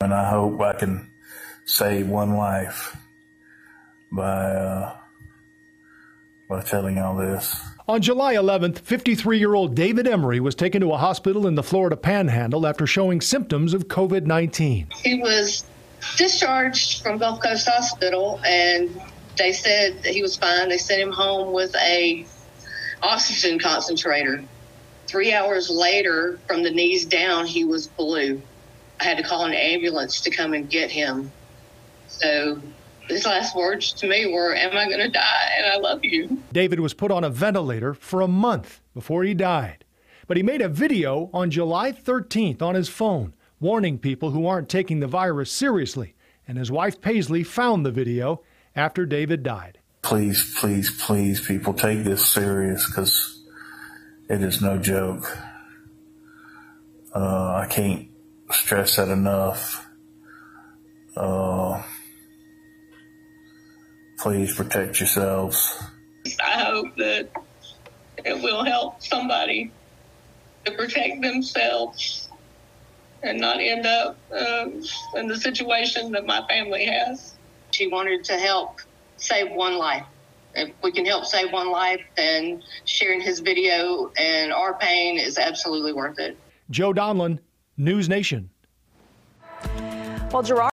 And I hope I can save one life by telling all this. On July 11th, 53-year-old David Emery was taken to a hospital in the Florida Panhandle after showing symptoms of COVID-19. He was discharged from Gulf Coast Hospital, and they said that he was fine. They sent him home with a oxygen concentrator. 3 hours later, from the knees down, he was blue. I had to call an ambulance to come and get him. So his last words to me were, "Am I going to die? And I love you." David was put on a ventilator for a month before he died. But he made a video on July 13th on his phone, warning people who aren't taking the virus seriously. And his wife Paisley found the video after David died. Please, please, please, people, take this serious, because it is no joke. I can't stress that enough. Please protect yourselves. I hope that it will help somebody to protect themselves and not end up in the situation that my family has. She wanted to help save one life. If we can help save one life, then sharing his video and our pain is absolutely worth it. Joe Donlin, News Nation. Well, Gerard